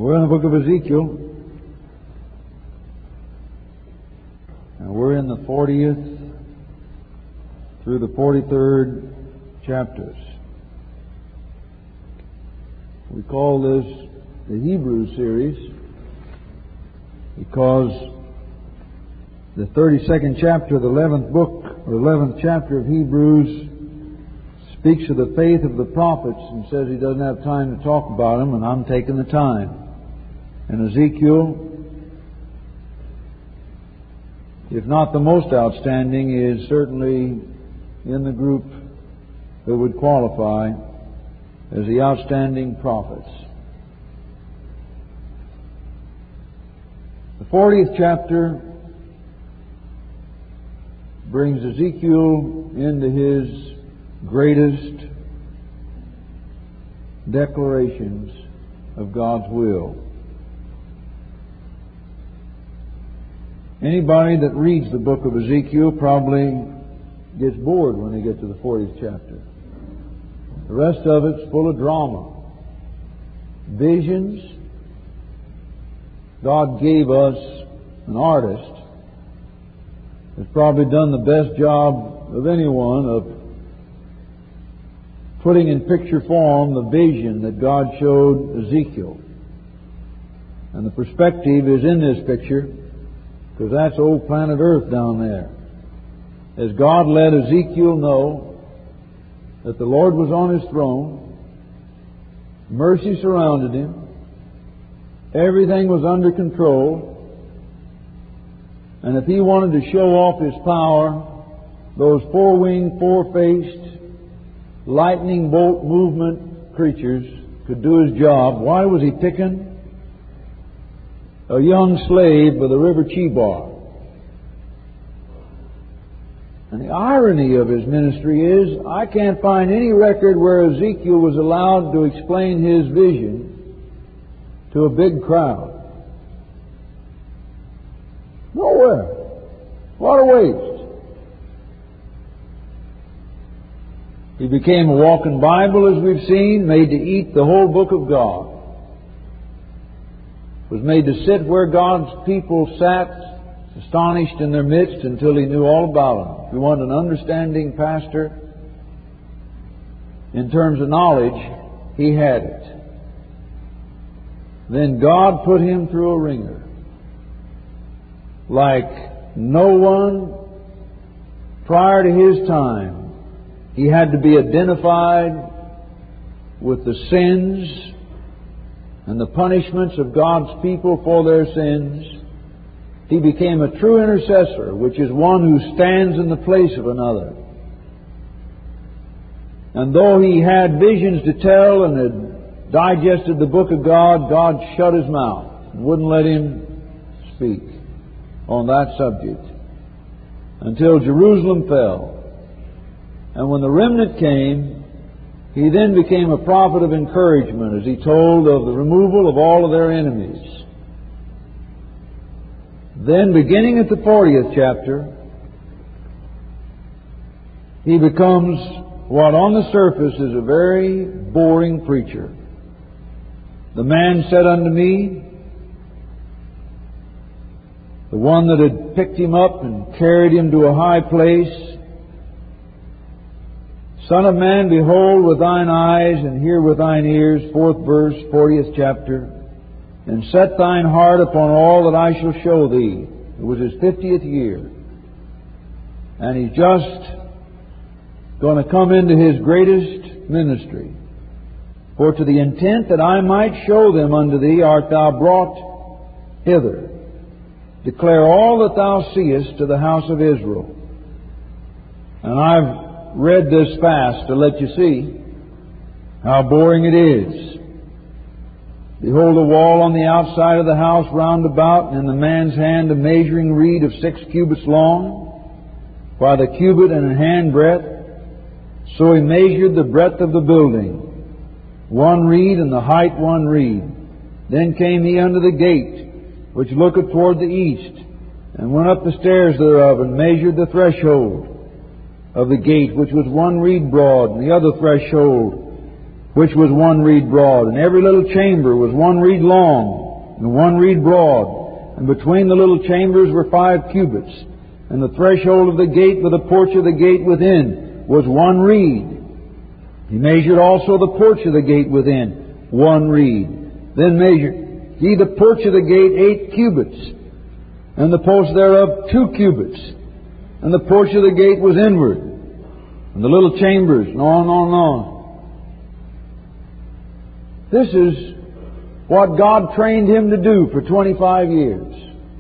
We're in the book of Ezekiel, and we're in the 40th through the 43rd chapters. We call this the Hebrew series because the 32nd chapter of the 11th book, or 11th chapter of Hebrews, speaks of the faith of the prophets and says he doesn't have time to talk about them, and I'm taking the time. And Ezekiel, if not the most outstanding, is certainly in the group that would qualify as the outstanding prophets. The 40th chapter brings Ezekiel into his greatest declarations of God's will. Anybody that reads the book of Ezekiel probably gets bored when they get to the 40th chapter. The rest of it's full of drama, visions. God gave us an artist that's probably done the best job of anyone of putting in picture form the vision that God showed Ezekiel. And the perspective is in this picture, because that's old planet Earth down there. As God let Ezekiel know that the Lord was on His throne, mercy surrounded Him, everything was under control, and if He wanted to show off His power, those four-winged, four-faced, lightning bolt movement creatures could do His job. Why was He picking a young slave by the river Chebar? And the irony of His ministry is, I can't find any record where Ezekiel was allowed to explain his vision to a big crowd. Nowhere. What a waste. He became a walking Bible, as we've seen, made to eat the whole book of God. Was made to sit where God's people sat, astonished in their midst, until He knew all about them. If you want an understanding pastor in terms of knowledge, he had it. Then God put him through a ringer like no one prior to his time. He had to be identified with the sins and the punishments of God's people for their sins. He became a true intercessor, which is one who stands in the place of another. And though he had visions to tell and had digested the book of God, God shut his mouth and wouldn't let him speak on that subject until Jerusalem fell. And when the remnant came, he then became a prophet of encouragement as he told of the removal of all of their enemies. Then, beginning at the 40th chapter, he becomes what on the surface is a very boring preacher. The man said unto me, the one that had picked him up and carried him to a high place, Son of man, behold with thine eyes and hear with thine ears, 4th verse, 40th chapter, and set thine heart upon all that I shall show thee. It was his 50th year. And he's just going to come into his greatest ministry. For to the intent that I might show them unto thee art thou brought hither. Declare all that thou seest to the house of Israel. And I've read this fast to let you see how boring it is. Behold, a wall on the outside of the house round about, and in the man's hand a measuring reed of 6 cubits long, by the cubit and a hand breadth. So he measured the breadth of the building, 1 reed, and the height 1 reed. Then came he unto the gate, which looketh toward the east, and went up the stairs thereof, and measured the threshold of the gate, which was 1 reed broad, and the other threshold which was 1 reed broad. And every little chamber was 1 reed long and 1 reed broad. And between the little chambers were 5 cubits. And the threshold of the gate with the porch of the gate within was 1 reed. He measured also the porch of the gate within, 1 reed. Then measured he the porch of the gate 8 cubits, and the post thereof 2 cubits. And the porch of the gate was inward, and the little chambers, and on and on and on. This is what God trained him to do for 25 years.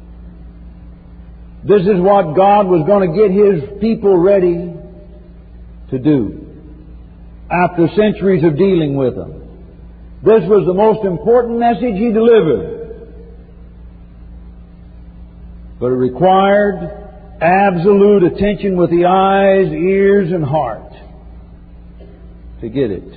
This is what God was going to get His people ready to do after centuries of dealing with them. This was the most important message He delivered. But it required absolute attention with the eyes, ears, and heart to get it.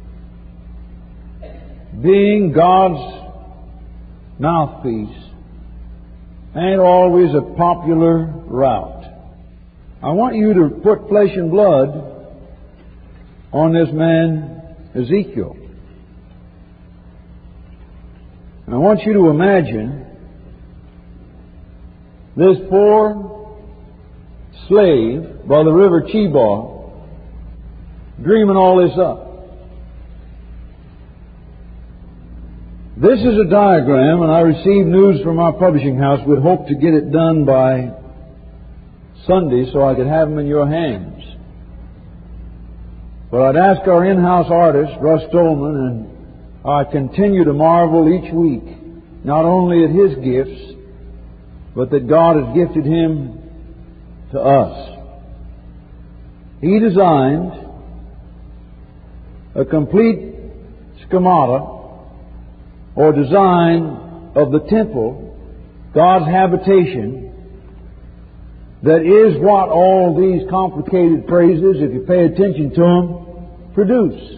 Being God's mouthpiece ain't always a popular route. I want you to put flesh and blood on this man Ezekiel. And I want you to imagine this poor slave by the river Chebar dreaming all this up. This is a diagram, and I received news from our publishing house. We'd hope to get it done by Sunday so I could have them in your hands. But I'd ask our in-house artist, Russ Stolman, and I continue to marvel each week, not only at his gifts, but that God has gifted him to us. He designed a complete schemata or design of the temple, God's habitation, that is what all these complicated phrases, if you pay attention to them, produce.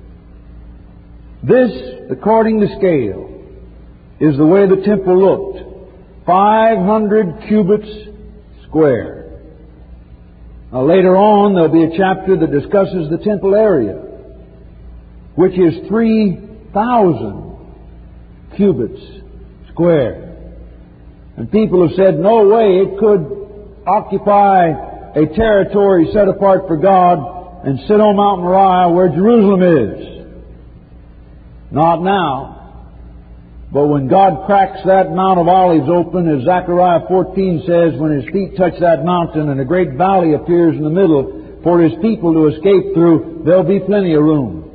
This, according to scale, is the way the temple looked. 500 cubits square. Now later on there'll be a chapter that discusses the temple area, which is 3,000 cubits square. And people have said, no way it could occupy a territory set apart for God and sit on Mount Moriah where Jerusalem is. Not now. But when God cracks that Mount of Olives open, as Zechariah 14 says, when His feet touch that mountain and a great valley appears in the middle for His people to escape through, there'll be plenty of room.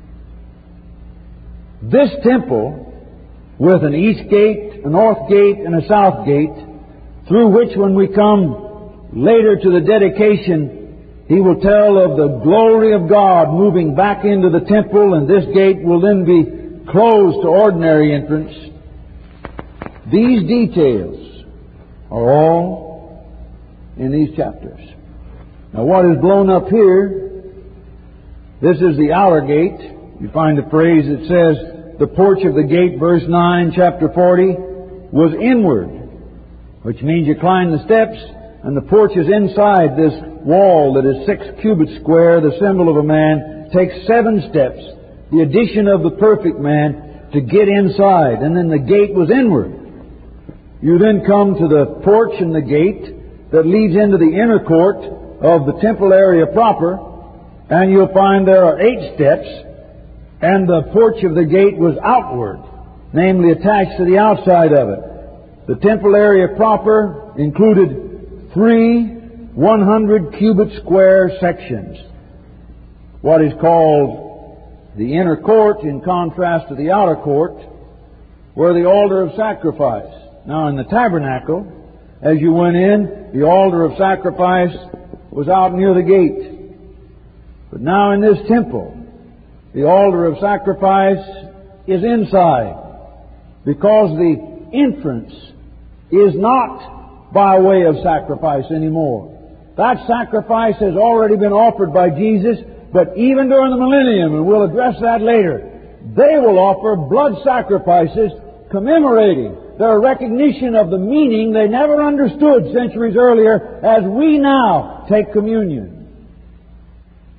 This temple, with an east gate, a north gate, and a south gate, through which when we come later to the dedication, He will tell of the glory of God moving back into the temple, and this gate will then be closed to ordinary entrance. These details are all in these chapters. Now what is blown up here, this is the outer gate. You find the phrase that says, the porch of the gate, verse 9, chapter 40, was inward, which means you climb the steps, and the porch is inside this wall that is 6 cubits square, the symbol of a man, takes 7 steps, the addition of the perfect man, to get inside. And then the gate was inward. You then come to the porch and the gate that leads into the inner court of the temple area proper, and you'll find there are 8 steps, and the porch of the gate was outward, namely attached to the outside of it. The temple area proper included 3 100 cubit square sections. What is called the inner court, in contrast to the outer court, were the altar of sacrifice. Now in the tabernacle, as you went in, the altar of sacrifice was out near the gate. But now in this temple, the altar of sacrifice is inside, because the entrance is not by way of sacrifice anymore. That sacrifice has already been offered by Jesus, but even during the millennium, and we'll address that later, they will offer blood sacrifices commemorating their recognition of the meaning they never understood centuries earlier as we now take communion.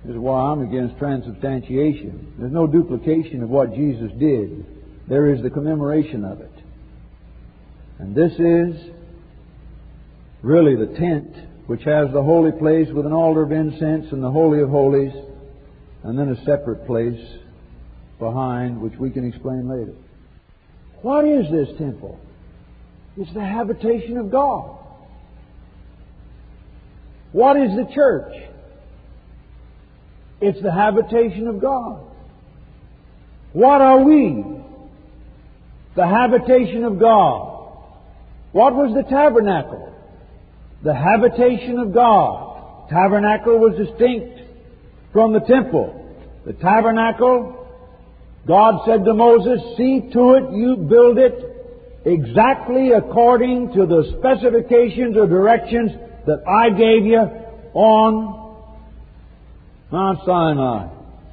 This is why I'm against transubstantiation. There's no duplication of what Jesus did. There is the commemoration of it. And this is really the tent, which has the holy place with an altar of incense and the Holy of Holies, and then a separate place behind, which we can explain later. What is this temple? It's the habitation of God. What is the church? It's the habitation of God. What are we? The habitation of God. What was the tabernacle? The habitation of God. Tabernacle was distinct from the temple. The tabernacle, God said to Moses, "See to it you build it exactly according to the specifications or directions that I gave you on Mount Sinai."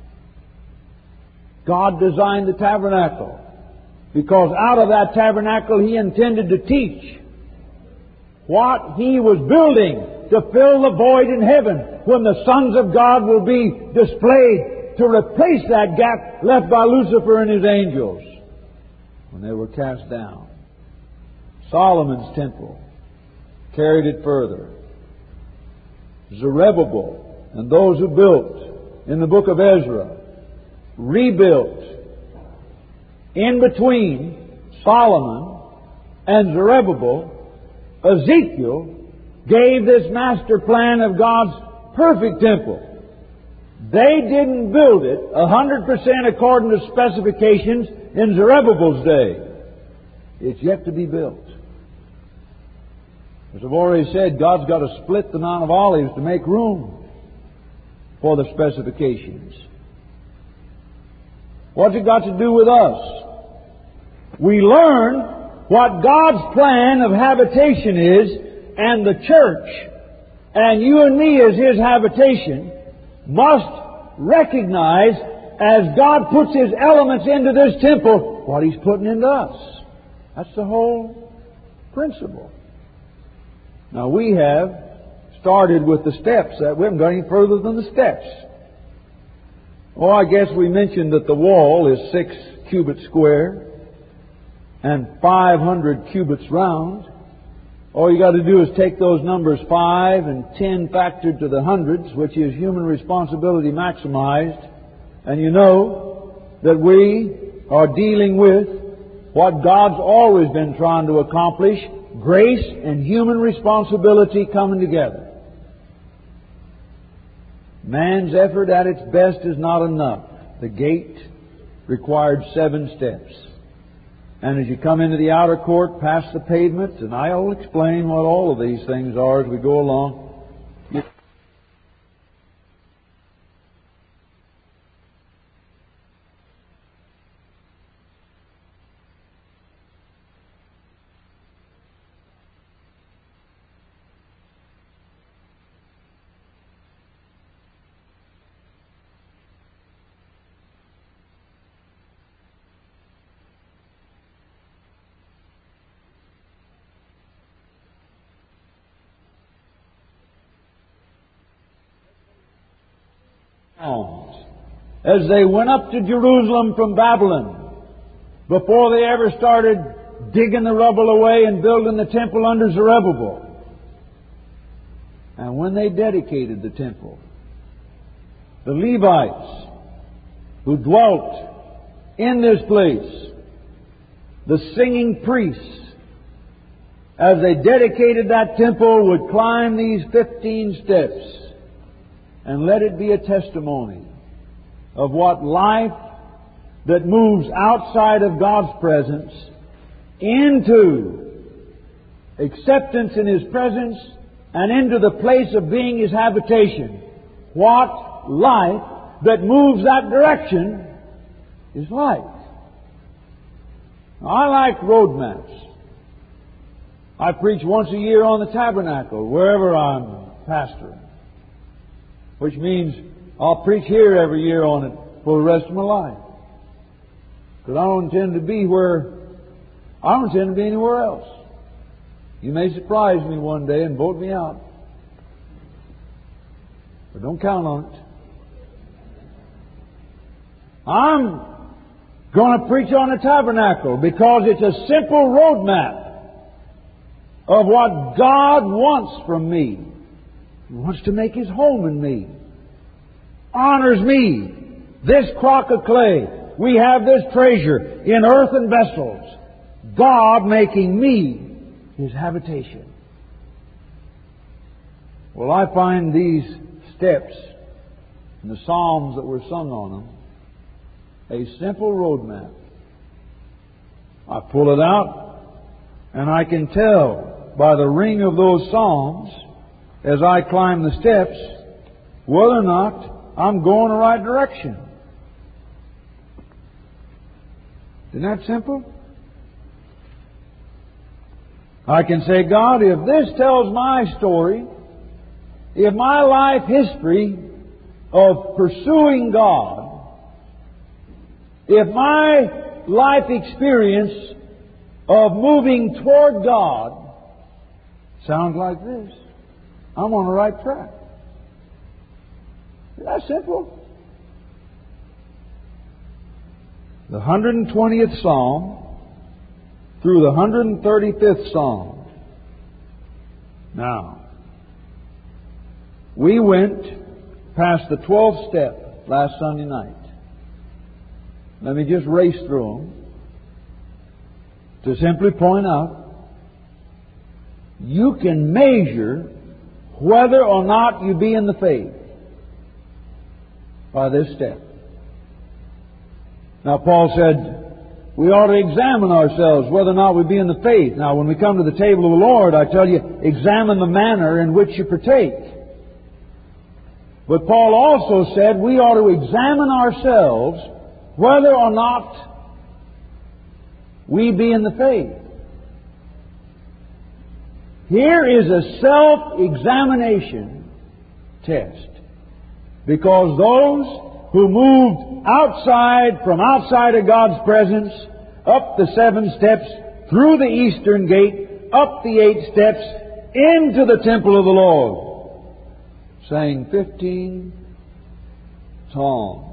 God designed the tabernacle because out of that tabernacle He intended to teach what He was building to fill the void in heaven when the sons of God will be displayed to replace that gap left by Lucifer and his angels when they were cast down. Solomon's temple carried it further. Zerubbabel and those who built in the book of Ezra rebuilt in between Solomon and Zerubbabel. Ezekiel gave this master plan of God's perfect temple. They didn't build it 100% according to specifications in Zerubbabel's day. It's yet to be built. As I've already said, God's got to split the Mount of Olives to make room for the specifications. What's it got to do with us? We learn what God's plan of habitation is, and the church, and you and me as His habitation, must recognize as God puts His elements into this temple, what He's putting into us. That's the whole principle. Now we have started with the steps. We haven't gone any further than the steps. Oh, I guess we mentioned that the wall is 6 cubits square and 500 cubits round. All you got to do is take those numbers 5 and 10 factored to the hundreds, which is human responsibility maximized, and you know that we are dealing with what God's always been trying to accomplish: grace and human responsibility coming together. Man's effort at its best is not enough. The gate required 7 steps. And as you come into the outer court, past the pavement, and I'll explain what all of these things are as we go along. As they went up to Jerusalem from Babylon, before they ever started digging the rubble away and building the temple under Zerubbabel. And when they dedicated the temple, the Levites who dwelt in this place, the singing priests, as they dedicated that temple, would climb these 15 steps and let it be a testimony of what life that moves outside of God's presence into acceptance in His presence and into the place of being His habitation. What life that moves that direction is like. Now, I like road maps. I preach once a year on the tabernacle, wherever I'm pastoring, which means I'll preach here every year on it for the rest of my life. Because I don't intend to be anywhere else. You may surprise me one day and vote me out. But don't count on it. I'm going to preach on the tabernacle because it's a simple roadmap of what God wants from me. He wants to make His home in me. Honors me. This crock of clay. We have this treasure in earthen vessels. God making me His habitation. Well, I find these steps in the Psalms that were sung on them a simple roadmap. I pull it out, and I can tell by the ring of those Psalms as I climb the steps whether or not I'm going the right direction. Isn't that simple? I can say, God, if this tells my story, if my life history of pursuing God, if my life experience of moving toward God sounds like this, I'm on the right track. Isn't that simple? The 120th Psalm through the 135th Psalm. Now, we went past the 12th step last Sunday night. Let me just race through them to simply point out you can measure whether or not you be in the faith by this step. Now, Paul said we ought to examine ourselves whether or not we be in the faith. Now, when we come to the table of the Lord, I tell you, examine the manner in which you partake. But Paul also said we ought to examine ourselves whether or not we be in the faith. Here is a self-examination test. Because those who moved from outside of God's presence, up the 7 steps, through the eastern gate, up the 8 steps, into the temple of the Lord, sang 15 psalms.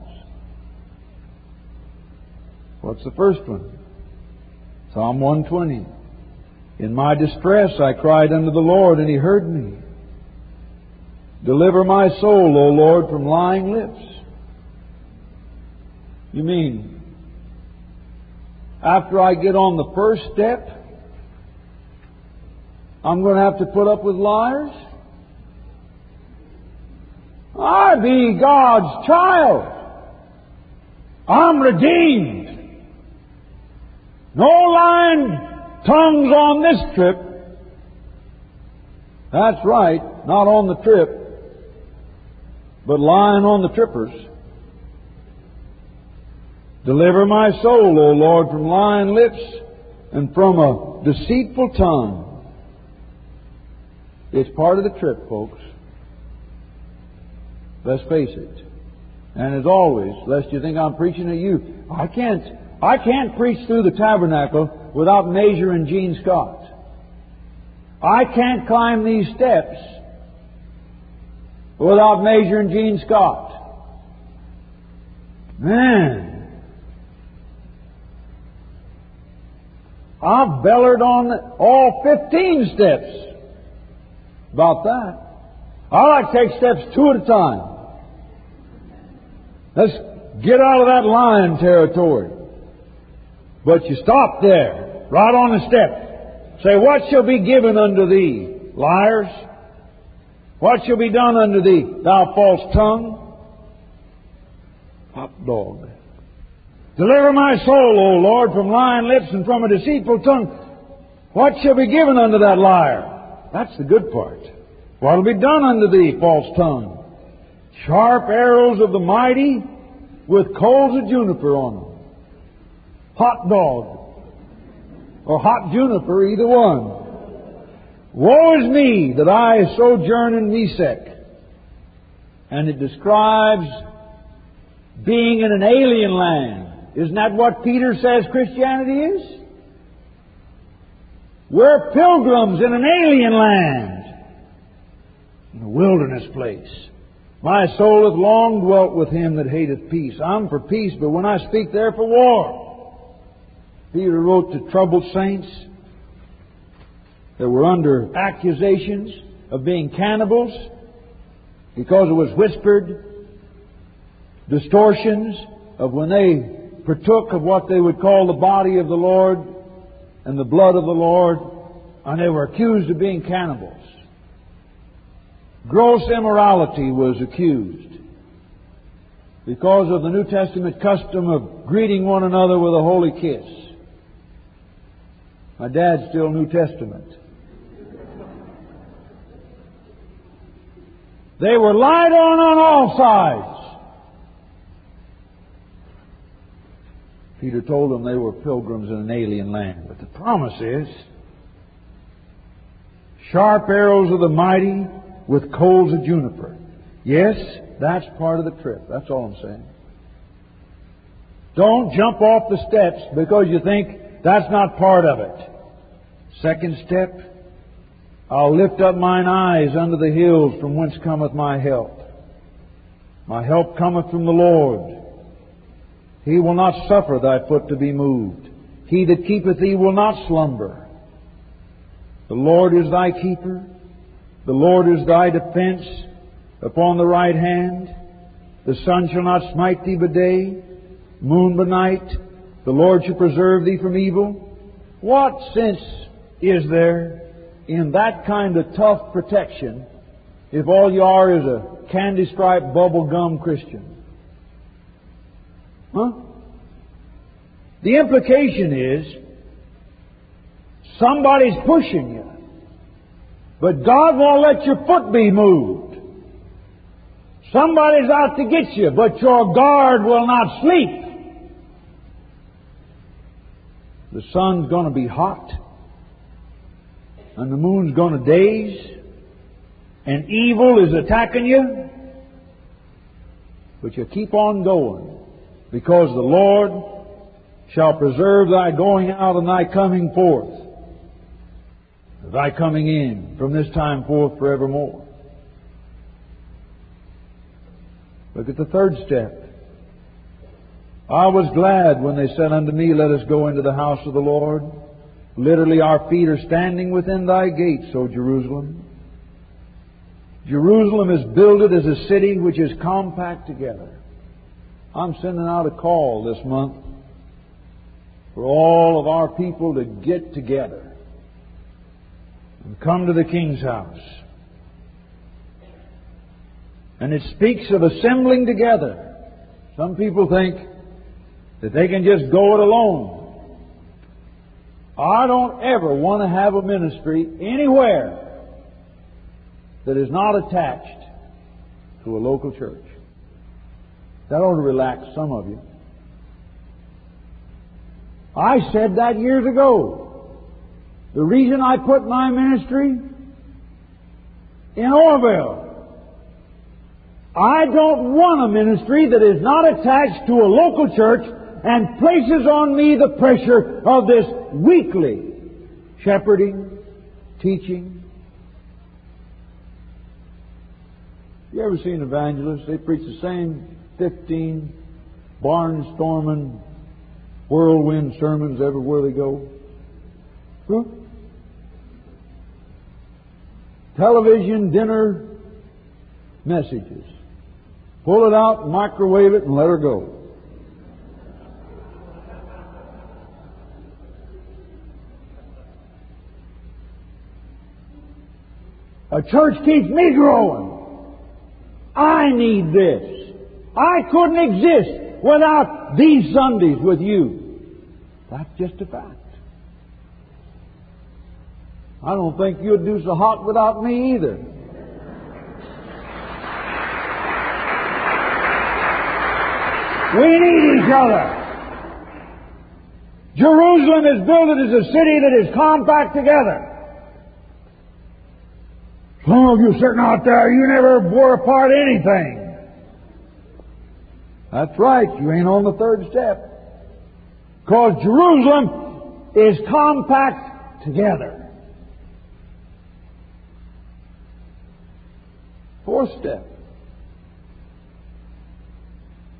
What's the first one? Psalm 120. In my distress I cried unto the Lord, and He heard me. Deliver my soul, O Lord, from lying lips. You mean, after I get on the first step, I'm going to have to put up with liars? I be God's child. I'm redeemed. No lying tongues on this trip. That's right, not on the trip, but lying on the trippers. Deliver my soul, O Lord, from lying lips and from a deceitful tongue. It's part of the trip, folks. Let's face it. And as always, lest you think I'm preaching to you, I can't preach through the tabernacle without measuring Gene Scott. I can't climb these steps without measuring Gene Scott. Man, I've bellered on all 15 steps about that. I like to take steps 2 at a time. Let's get out of that lion territory. But you stop there, right on the step. Say, what shall be given unto thee, liars? What shall be done unto thee, thou false tongue? Hot dog. Deliver my soul, O Lord, from lying lips and from a deceitful tongue. What shall be given unto that liar? That's the good part. What will be done unto thee, false tongue? Sharp arrows of the mighty with coals of juniper on them. Hot dog or hot juniper, either one. Woe is me that I sojourn in Mesech. And it describes being in an alien land. Isn't that what Peter says Christianity is? We're pilgrims in an alien land, in a wilderness place. My soul hath long dwelt with him that hateth peace. I'm for peace, but when I speak, they're for war. Peter wrote to troubled saints that were under accusations of being cannibals because it was whispered distortions of when they partook of what they would call the body of the Lord and the blood of the Lord, and they were accused of being cannibals. Gross immorality was accused because of the New Testament custom of greeting one another with a holy kiss. My dad's still New Testament. They were lied on all sides. Peter told them they were pilgrims in an alien land. But the promise is, sharp arrows of the mighty with coals of juniper. Yes, that's part of the trip. That's all I'm saying. Don't jump off the steps because you think that's not part of it. Second step, I'll lift up mine eyes unto the hills from whence cometh my help. My help cometh from the Lord. He will not suffer thy foot to be moved. He that keepeth thee will not slumber. The Lord is thy keeper. The Lord is thy defense upon the right hand. The sun shall not smite thee by day, moon by night. The Lord shall preserve thee from evil. What sense is there in that kind of tough protection if all you are is a candy-striped bubble gum Christian? Huh? The implication is somebody's pushing you, but God won't let your foot be moved. Somebody's out to get you, but your guard will not sleep. The sun's going to be hot, and the moon's going to daze, and evil is attacking you, but you keep on going, because the Lord shall preserve thy going out and thy coming forth, thy coming in from this time forth forevermore. Look at the third step. I was glad when they said unto me, let us go into the house of the Lord. Literally, our feet are standing within thy gates, O Jerusalem. Jerusalem is builded as a city which is compact together. I'm sending out a call this month for all of our people to get together and come to the King's house. And it speaks of assembling together. Some people think that they can just go it alone. I don't ever want to have a ministry anywhere that is not attached to a local church. That ought to relax some of you. I said that years ago. The reason I put my ministry in Orville, I don't want a ministry that is not attached to a local church and places on me the pressure of this weekly shepherding, teaching. You ever seen evangelists? They preach the same 15 barnstorming, whirlwind sermons everywhere they go. Huh? Television, dinner, messages. Pull it out, microwave it, and let her go. A church keeps me growing. I need this. I couldn't exist without these Sundays with you. That's just a fact. I don't think you'd do so hot without me either. We need each other. Jerusalem is built as a city that is compact together. Some of you sitting out there, you never wore apart anything. That's right, you ain't on the third step. Because Jerusalem is compact together. Fourth step.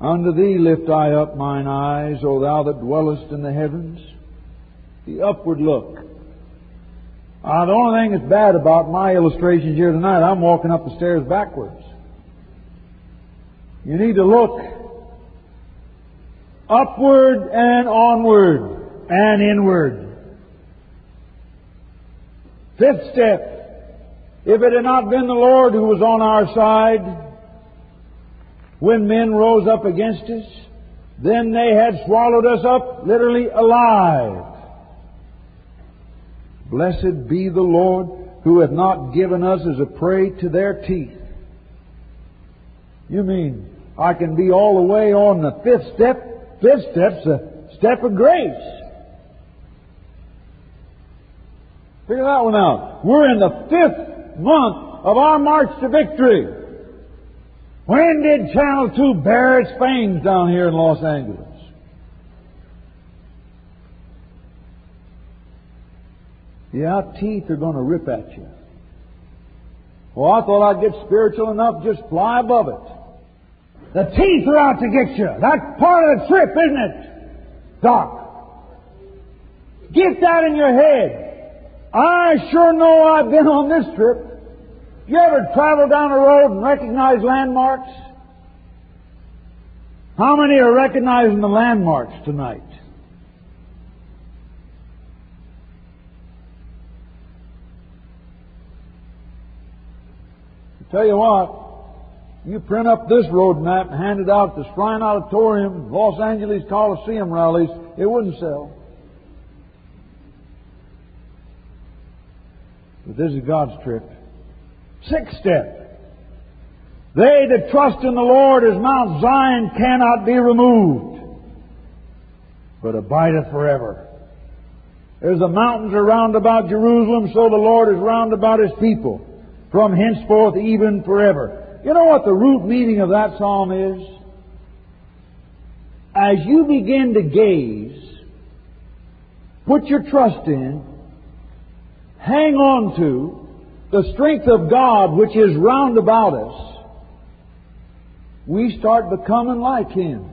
Unto Thee lift I up mine eyes, O Thou that dwellest in the heavens. The upward look. The only thing that's bad about my illustrations here tonight, I'm walking up the stairs backwards. You need to look upward and onward and inward. Fifth step. If it had not been the Lord who was on our side, when men rose up against us, then they had swallowed us up literally alive. Blessed be the Lord who hath not given us as a prey to their teeth. You mean I can be all the way on the fifth step? Fifth step's a step of grace. Figure that one out. We're in the fifth month of our march to victory. When did Channel 2 bear its fangs down here in Los Angeles? Yeah, teeth are going to rip at you. Well, I thought I'd get spiritual enough to just fly above it. The teeth are out to get you. That's part of the trip, isn't it, Doc? Get that in your head. I sure know I've been on this trip. You ever travel down the road and recognize landmarks? How many are recognizing the landmarks tonight? I tell you what, you print up this road map and hand it out at the Shrine Auditorium, Los Angeles Coliseum rallies, it wouldn't sell. But this is God's trip. Sixth step. They that trust in the Lord as Mount Zion cannot be removed, but abideth forever. As the mountains are round about Jerusalem, so the Lord is round about His people, from henceforth even forever. You know what the root meaning of that psalm is? As you begin to gaze, put your trust in, hang on to the strength of God which is round about us, we start becoming like Him.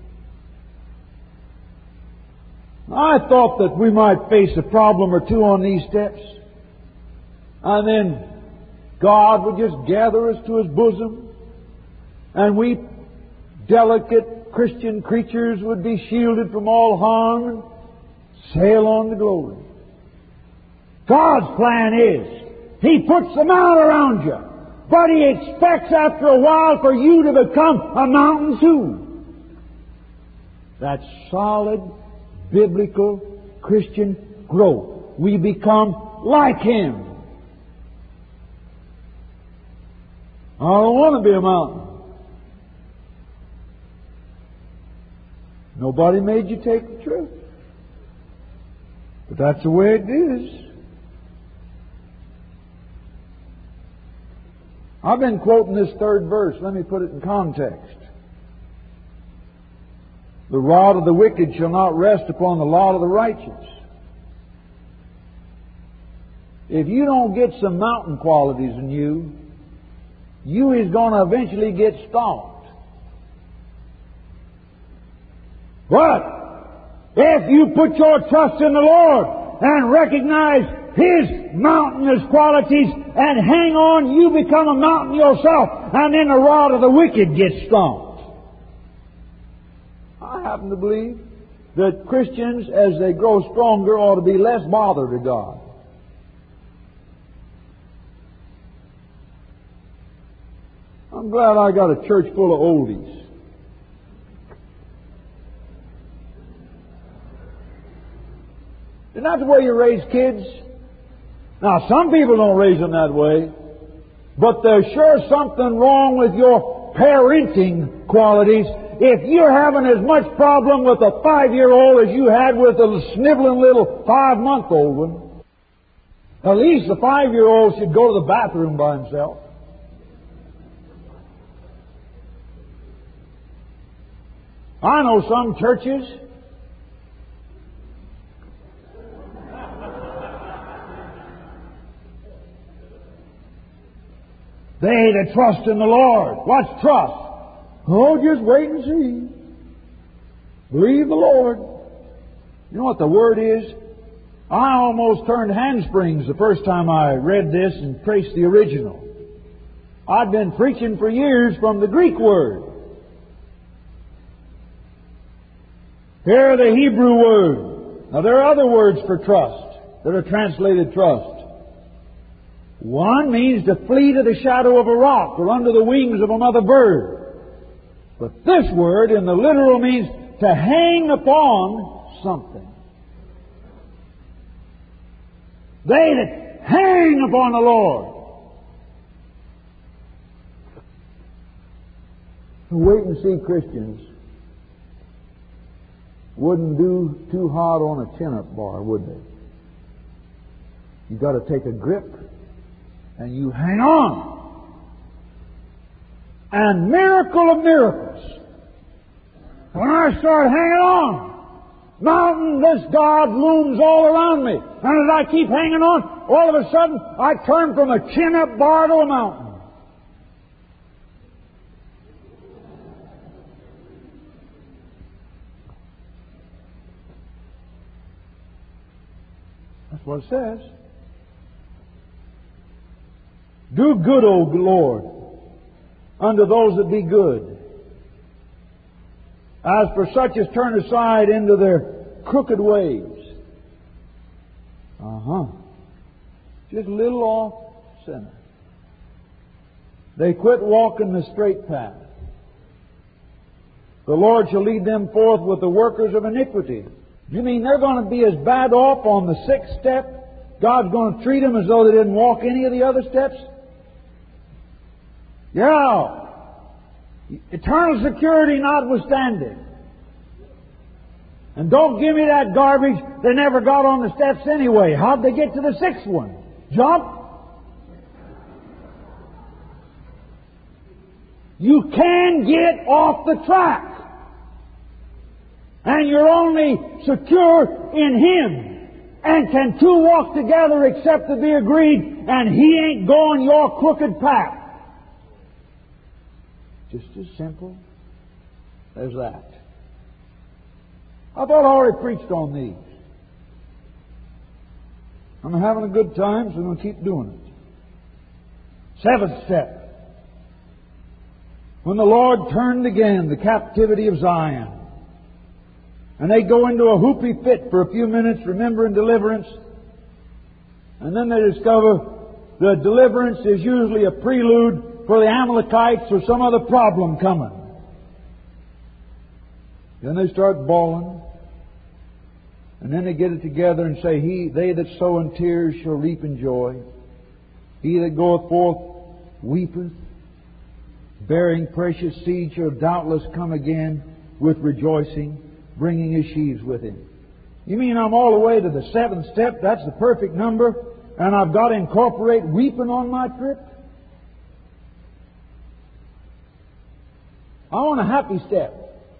I thought that we might face a problem or two on these steps, and then God would just gather us to His bosom, and we delicate Christian creatures would be shielded from all harm and sail on to glory. God's plan is, He puts the mountain around you, but He expects after a while for you to become a mountain too. That's solid, biblical, Christian growth. We become like Him. I don't want to be a mountain. Nobody made you take the truth. But that's the way it is. I've been quoting this third verse. Let me put it in context. The rod of the wicked shall not rest upon the lot of the righteous. If you don't get some mountain qualities in you, you is going to eventually get stopped. But if you put your trust in the Lord and recognize His mountainous qualities and hang on, you become a mountain yourself, and then the rod of the wicked gets stomped. I happen to believe that Christians, as they grow stronger, ought to be less bothered to God. I'm glad I got a church full of oldies. Isn't that the way you raise kids? Now, some people don't raise them that way, but there's sure something wrong with your parenting qualities if you're having as much problem with a 5-year-old as you had with a sniveling little 5-month-old one. At least the 5-year-old should go to the bathroom by himself. I know some churches they that trust in the Lord. What's trust? Oh, just wait and see. Believe the Lord. You know what the word is? I almost turned handsprings the first time I read this and traced the original. I'd been preaching for years from the Greek word. Here the Hebrew word. Now there are other words for trust that are translated trust. One means to flee to the shadow of a rock or under the wings of a mother bird. But this word in the literal means to hang upon something. They that hang upon the Lord. Wait and see Christians wouldn't do too hard on a chin-up bar, would they? You've got to take a grip and you hang on. And miracle of miracles. When I start hanging on, mountainless God looms all around me. And as I keep hanging on, all of a sudden I turn from a chin-up bar to a mountain. That's what it says. Do good, O Lord, unto those that be good. As for such as turn aside into their crooked ways. Just a little off center. They quit walking the straight path. The Lord shall lead them forth with the workers of iniquity. You mean they're going to be as bad off on the sixth step? God's going to treat them as though they didn't walk any of the other steps? Yeah. Eternal security notwithstanding. And don't give me that garbage. They never got on the steps anyway. How'd they get to the sixth one? Jump? You can get off the track. And you're only secure in Him. And can two walk together except to be agreed, and He ain't going your crooked path. Just as simple as that. I thought I already preached on these. I'm having a good time, so I'm going to keep doing it. Seventh step. When the Lord turned again the captivity of Zion, and they go into a whoopee fit for a few minutes, remembering deliverance, and then they discover the deliverance is usually a prelude for the Amalekites or some other problem coming. Then they start bawling. And then they get it together and say, they that sow in tears shall reap in joy. He that goeth forth weepeth, bearing precious seed, shall doubtless come again with rejoicing, bringing his sheaves with him. You mean I'm all the way to the seventh step? That's the perfect number. And I've got to incorporate weeping on my trip? I want a happy step.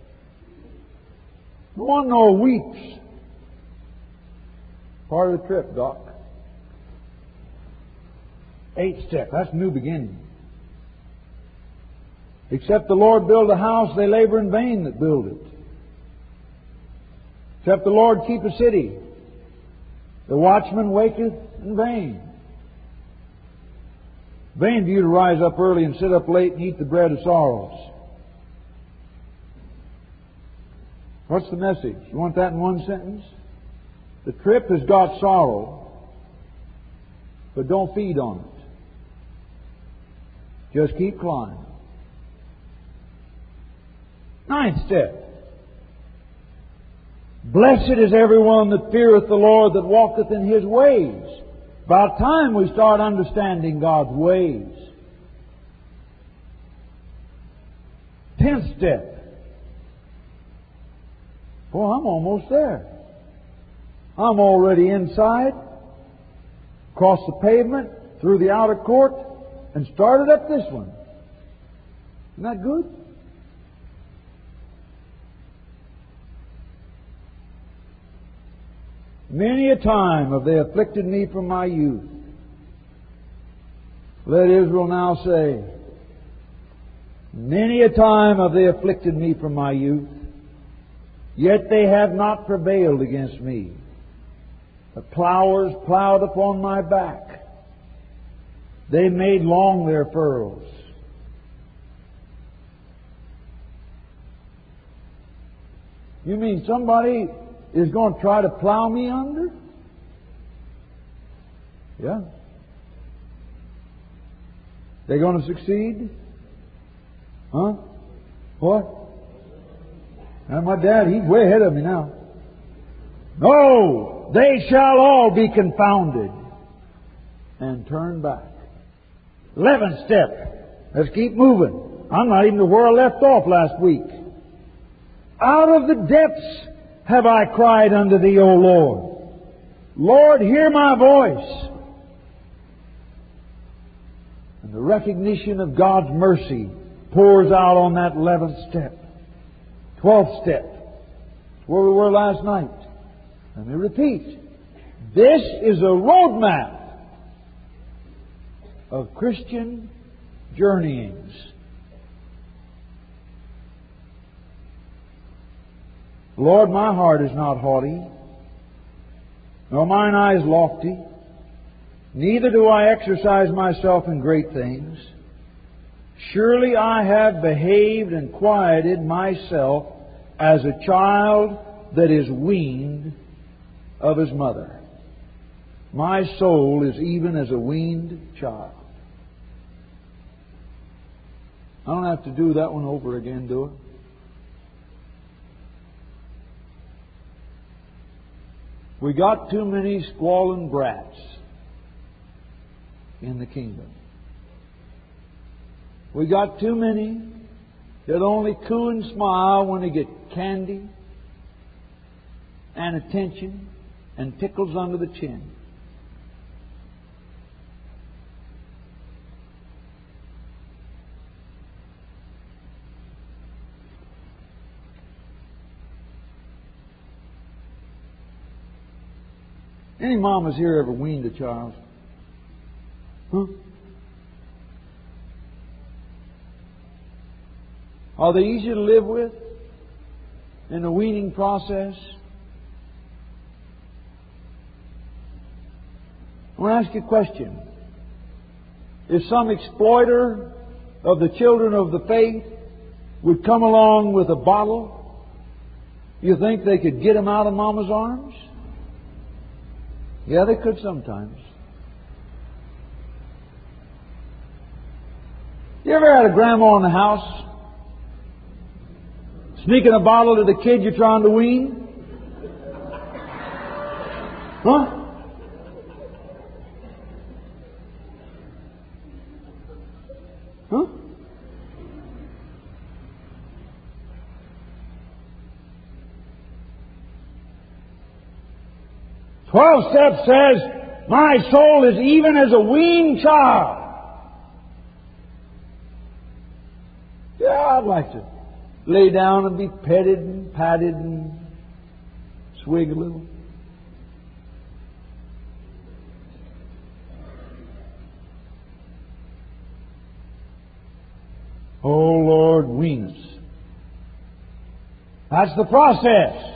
I want no weeps. Part of the trip, Doc. Eighth step. That's new beginning. Except the Lord build a house, they labor in vain that build it. Except the Lord keep a city, the watchman waketh in vain. Vain for you to rise up early and sit up late and eat the bread of sorrows. What's the message? You want that in one sentence? The trip has got sorrow, but don't feed on it. Just keep climbing. Ninth step. Blessed is everyone that feareth the Lord, that walketh in His ways. About time we start understanding God's ways. 10th step. Boy, I'm almost there. I'm already inside, crossed the pavement, through the outer court, and started up this one. Isn't that good? Many a time have they afflicted me from my youth. Let Israel now say, Many a time have they afflicted me from my youth, yet they have not prevailed against me. The plowers plowed upon my back. They made long their furrows. You mean somebody is going to try to plow me under? Yeah. They going to succeed? Huh? What? And my dad, he's way ahead of me now. No! They shall all be confounded and turn back. 11th step. Let's keep moving. I'm not even to where I left off last week. Out of the depths have I cried unto Thee, O Lord. Lord, hear my voice. And the recognition of God's mercy pours out on that 11th step. 12th step. Where we were last night. Let me repeat. This is a roadmap of Christian journeyings. Lord, my heart is not haughty, nor mine eyes lofty, neither do I exercise myself in great things. Surely I have behaved and quieted myself as a child that is weaned of his mother. My soul is even as a weaned child. I don't have to do that one over again, do I? We got too many squalling brats in the kingdom. We got too many that only coo and smile when they get candy and attention and tickles under the chin. Any mamas here ever weaned a child? Huh? Are they easy to live with in the weaning process? I want to ask you a question. If some exploiter of the children of the faith would come along with a bottle, you think they could get them out of Mama's arms? Yeah, they could sometimes. You ever had a grandma in the house sneaking a bottle to the kid you're trying to wean? Huh? Huh? Twelfth step says, my soul is even as a weaned child. Yeah, I'd like to lay down and be petted and patted and swig a little. Oh Lord, wean us. That's the process.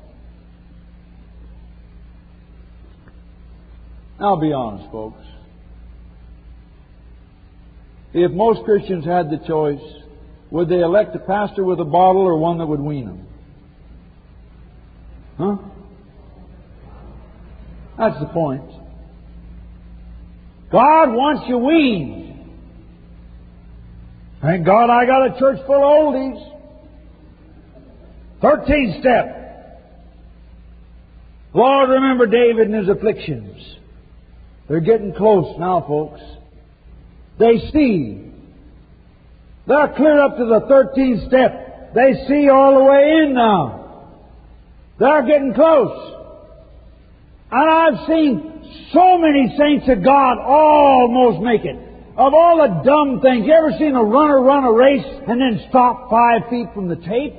I'll be honest, folks. If most Christians had the choice, would they elect a pastor with a bottle or one that would wean them? Huh? That's the point. God wants you weaned. Thank God I got a church full of oldies. 13th step. Lord, remember David and his afflictions. They're getting close now, folks. They see. They're clear up to the 13th step. They see all the way in now. They're getting close. And I've seen so many saints of God almost make it. Of all the dumb things, you ever seen a runner run a race and then stop 5 feet from the tape?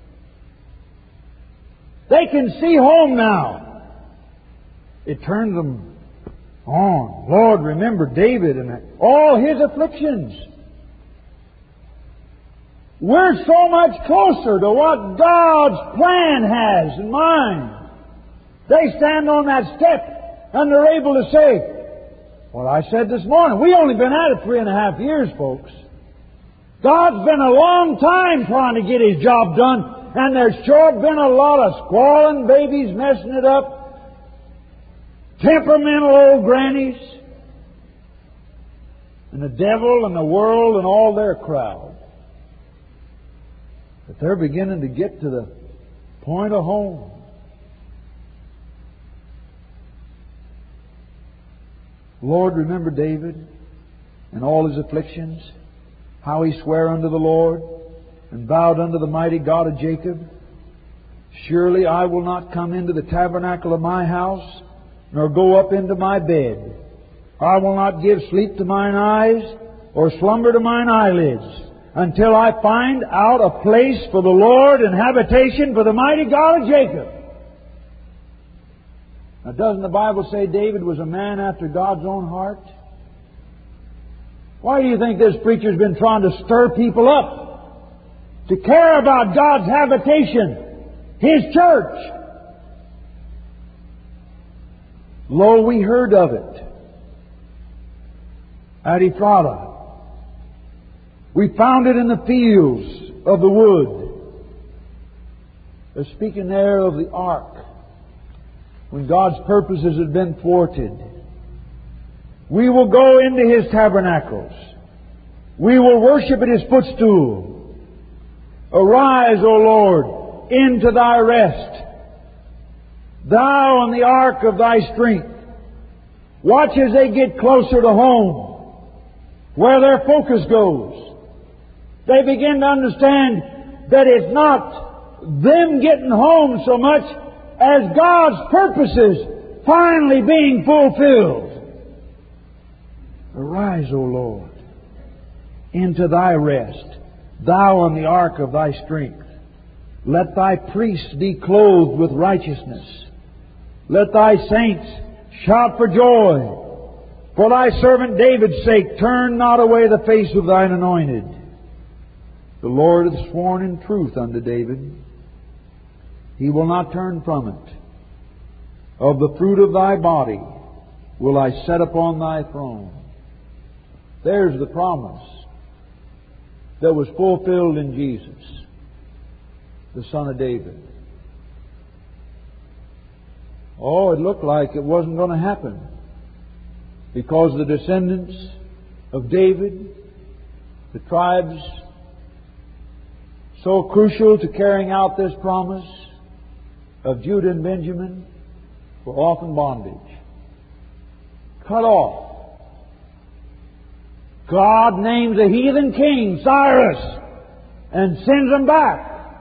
They can see home now. It turns them on. Lord, remember David and all his afflictions. We're so much closer to what God's plan has in mind. They stand on that step and they're able to say, what I said this morning, we only been at it 3.5 years, folks. God's been a long time trying to get His job done, and there's sure been a lot of squalling babies messing it up, temperamental old grannies, and the devil and the world and all their crowd. But they're beginning to get to the point of home. Lord, remember David and all his afflictions, how he sware unto the Lord and vowed unto the mighty God of Jacob, surely I will not come into the tabernacle of my house, nor go up into my bed. I will not give sleep to mine eyes, or slumber to mine eyelids, until I find out a place for the Lord and habitation for the mighty God of Jacob. Now, doesn't the Bible say David was a man after God's own heart? Why do you think this preacher's been trying to stir people up to care about God's habitation, His church? Lo, we heard of it at Ephrata. We found it in the fields of the wood. They're speaking there of the ark, when God's purposes had been thwarted. We will go into His tabernacles. We will worship at His footstool. Arise, O Lord, into Thy rest, Thou on the ark of Thy strength. Watch as they get closer to home, where their focus goes. They begin to understand that it's not them getting home so much as God's purposes finally being fulfilled. Arise, O Lord, into Thy rest, Thou on the ark of Thy strength. Let Thy priests be clothed with righteousness. Let Thy saints shout for joy. For Thy servant David's sake, turn not away the face of Thine anointed. The Lord hath sworn in truth unto David. He will not turn from it. Of the fruit of Thy body will I set upon Thy throne. There's the promise that was fulfilled in Jesus, the Son of David. Oh, it looked like it wasn't going to happen, because the descendants of David, the tribes so crucial to carrying out this promise of Judah and Benjamin, were off in bondage, cut off. God names a heathen king, Cyrus, and sends them back.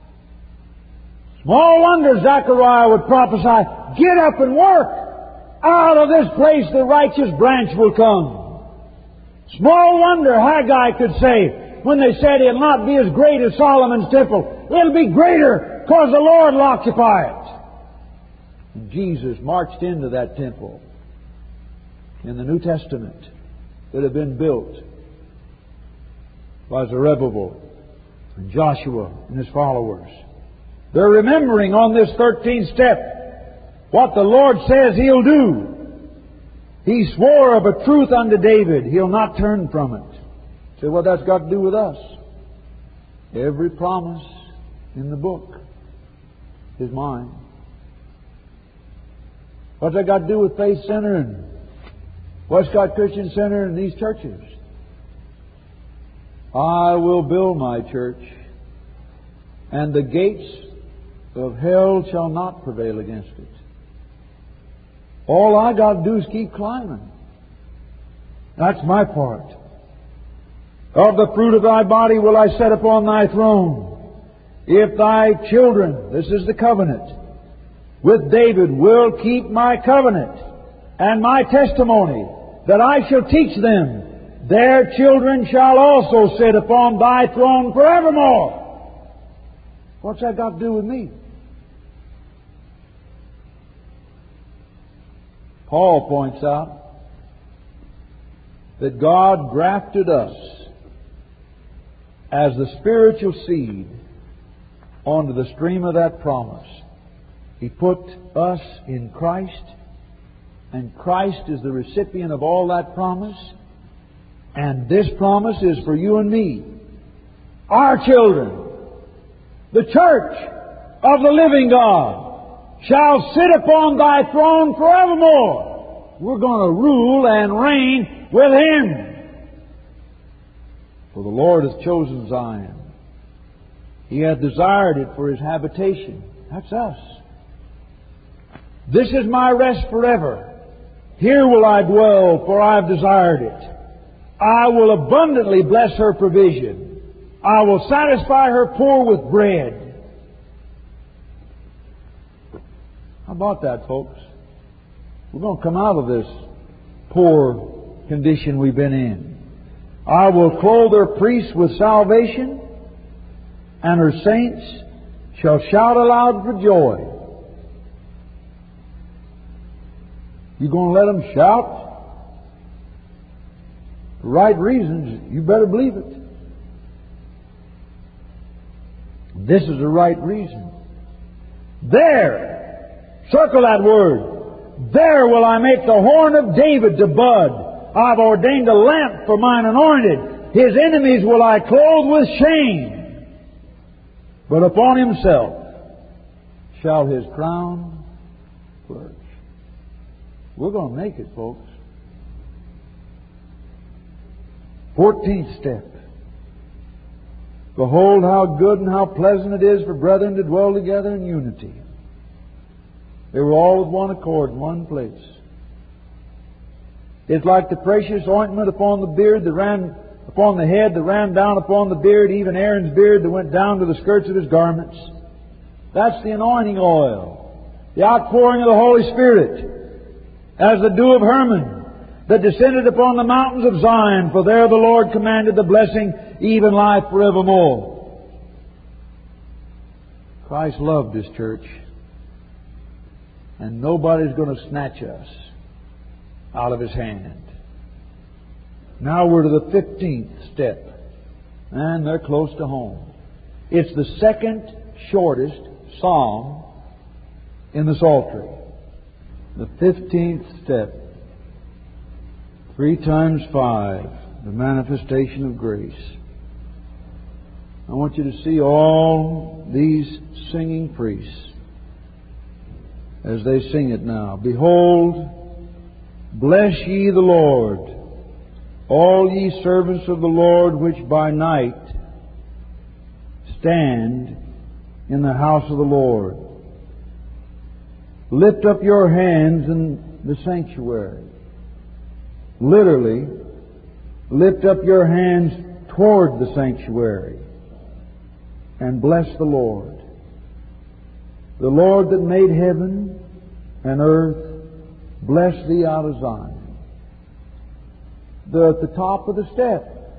Small wonder Zechariah would prophesy, get up and work. Out of this place the righteous branch will come. Small wonder Haggai could say, when they said it'll not be as great as Solomon's temple, it'll be greater because the Lord will occupy it. And Jesus marched into that temple in the New Testament that had been built by Zerubbabel and Joshua and his followers. They're remembering on this 13th step what the Lord says He'll do. He swore of a truth unto David, He'll not turn from it. Say, what that's got to do with us? Every promise in the book is mine. What's that got to do with Faith Center and Westcott Christian Center and these churches? I will build my church, and the gates of hell shall not prevail against it. All I got to do is keep climbing. That's my part. Of the fruit of Thy body will I set upon Thy throne. If Thy children, this is the covenant, with David will keep my covenant and my testimony that I shall teach them, their children shall also sit upon Thy throne forevermore. What's that got to do with me? Paul points out that God grafted us as the spiritual seed onto the stream of that promise. He put us in Christ, and Christ is the recipient of all that promise. And this promise is for you and me, our children. The church of the living God shall sit upon Thy throne forevermore. We're going to rule and reign with Him. For the Lord has chosen Zion. He hath desired it for His habitation. That's us. This is my rest forever. Here will I dwell, for I have desired it. I will abundantly bless her provision. I will satisfy her poor with bread. How about that, folks? We're going to come out of this poor condition we've been in. I will clothe her priests with salvation, and her saints shall shout aloud for joy. You going to let them shout? For right reasons, you better believe it. This is the right reason. There, circle that word. There will I make the horn of David to bud. I've ordained a lamp for mine anointed. His enemies will I clothe with shame. But upon himself shall his crown flourish. We're going to make it, folks. 14th step. Behold how good and how pleasant it is for brethren to dwell together in unity. They were all with one accord in one place. It's like the precious ointment upon the beard that ran upon the head that ran down upon the beard, even Aaron's beard that went down to the skirts of his garments. That's the anointing oil, the outpouring of the Holy Spirit, as the dew of Hermon that descended upon the mountains of Zion, for there the Lord commanded the blessing, even life forevermore. Christ loved His church, and nobody's going to snatch us out of His hand. Now we're to the 15th step, and they're close to home. It's the second shortest psalm in the Psaltery. The 15th step. 3 times 5, the manifestation of grace. I want you to see all these singing priests as they sing it now. Behold, bless ye the Lord, all ye servants of the Lord, which by night stand in the house of the Lord. Lift up your hands in the sanctuary. Literally, lift up your hands toward the sanctuary and bless the Lord. The Lord that made heaven and earth, bless thee out of Zion. They're at the top of the step.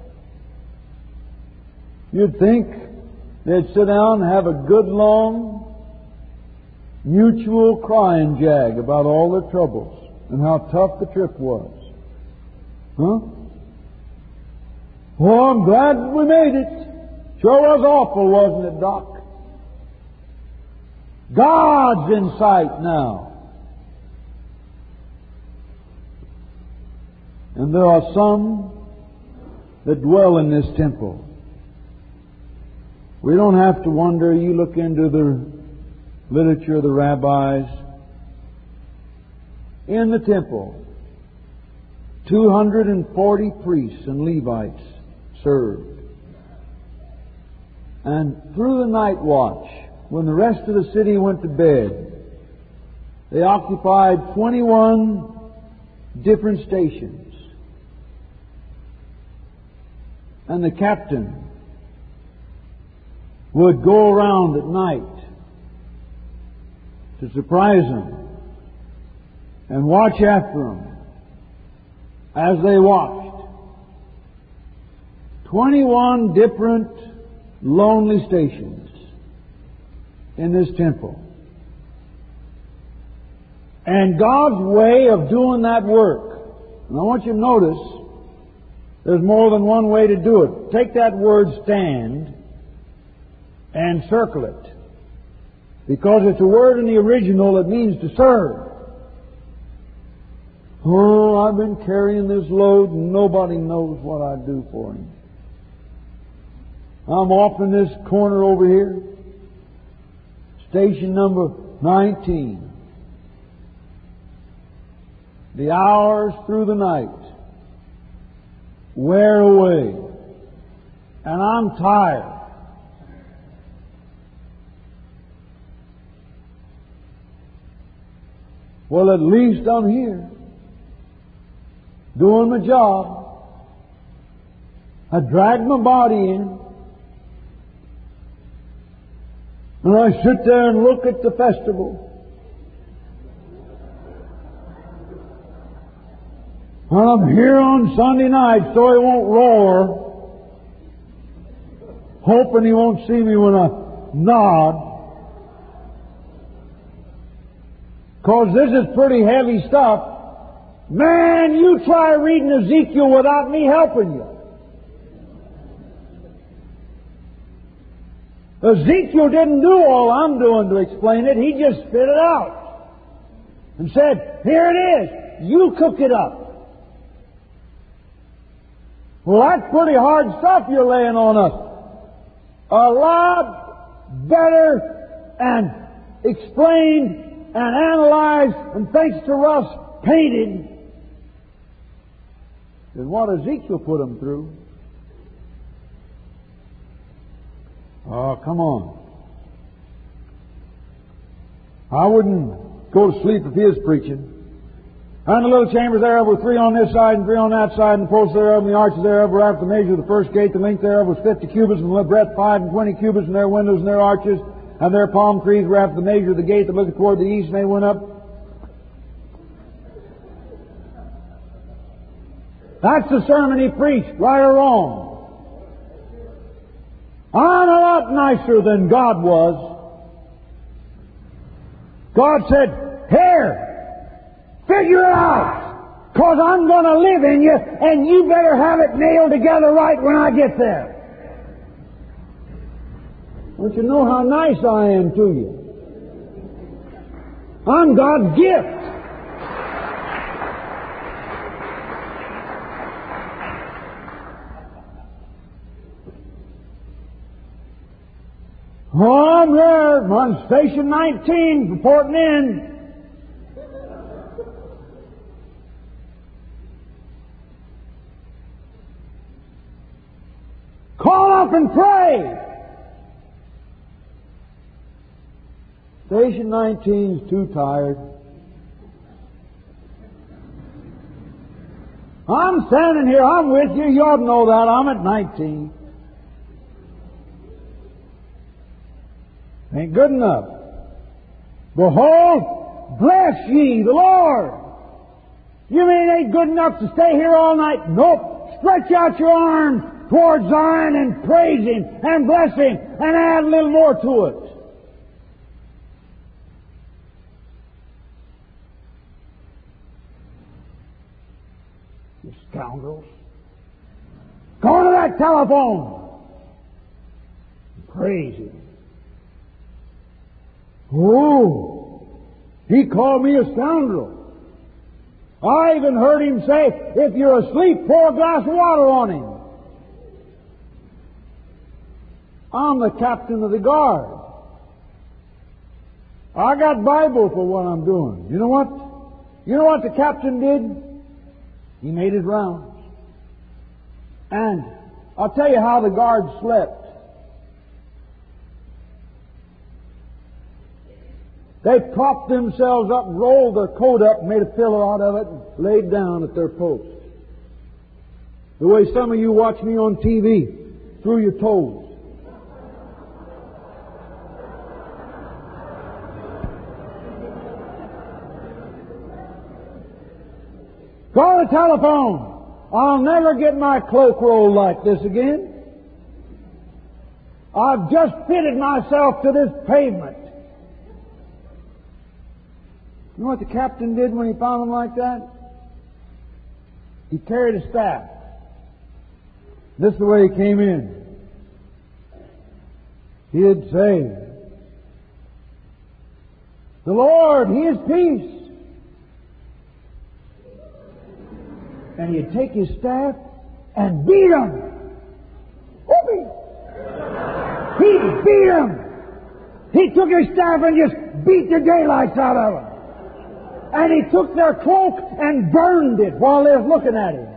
You'd think they'd sit down and have a good long mutual crying jag about all their troubles and how tough the trip was. Huh? Oh, I'm glad we made it. Sure was awful, wasn't it, Doc? God's in sight now. And there are some that dwell in this temple. We don't have to wonder. You look into the literature of the rabbis. In the temple, 240 priests and Levites served. And through the night watch, when the rest of the city went to bed, they occupied 21 different stations. And the captain would go around at night to surprise them and watch after them as they watched. 21 different lonely stations in this temple. And God's way of doing that work, and I want you to notice There's more than one way to do it. Take that word stand and circle it. Because it's a word in the original that means to serve. Oh, I've been carrying this load and nobody knows what I do for him. I'm off in this corner over here. Station number 19. The hours through the night wear away. And I'm tired. Well, at least I'm here, doing my job. I drag my body in, and I sit there and look at the festival. And I'm here on Sunday night so he won't roar, hoping he won't see me when I nod. Because this is pretty heavy stuff. Man, you try reading Ezekiel without me helping you. Ezekiel didn't do all I'm doing to explain it. He just spit it out and said, here it is. You cook it up. Well, that's pretty hard stuff you're laying on us. A lot better and explained and analyzed, and thanks to Russ, painted than what Ezekiel put them through. Oh, come on. I wouldn't go to sleep if he was preaching. And the little chambers thereof were 3 on this side and 3 on that side, and the posts thereof and the arches thereof were after the measure of the first gate. The length thereof was 50 cubits, and the breadth 5 and 20 cubits, and their windows and their arches. And their palm trees were after the measure of the gate that looked toward the east, and they went up. That's the sermon he preached, right or wrong. I'm a lot nicer than God was. God said, here, figure it out, 'cause I'm going to live in you, and you better have it nailed together right when I get there. Don't you know how nice I am to you? I'm God's gift. Oh, I'm there. I'm on station 19, reporting in. Call up and pray. Station 19's too tired. I'm standing here. I'm with you. You ought to know that. I'm at 19. Ain't good enough. Behold, bless ye the Lord. You mean it ain't good enough to stay here all night? Nope. Stretch out your arms towards Zion and praise Him and bless Him and add a little more to it. You scoundrels. Go to that telephone. Praise Him. Oh, he called me a scoundrel. I even heard him say, if you're asleep, pour a glass of water on him. I'm the captain of the guard. I got Bible for what I'm doing. You know what? You know what the captain did? He made his rounds. And I'll tell you how the guard slept. They propped themselves up, rolled their coat up, made a pillow out of it, and laid down at their post. The way some of you watch me on TV, through your toes. Go to the telephone. I'll never get my cloak rolled like this again. I've just fitted myself to this pavement. You know what the captain did when he found them like that? He carried a staff. This is the way he came in. He'd say, "The Lord, He is peace." And he'd take his staff and beat them. Whoopee! He beat them. He took his staff and just beat the daylights out of them. And he took their cloak and burned it while they was looking at him.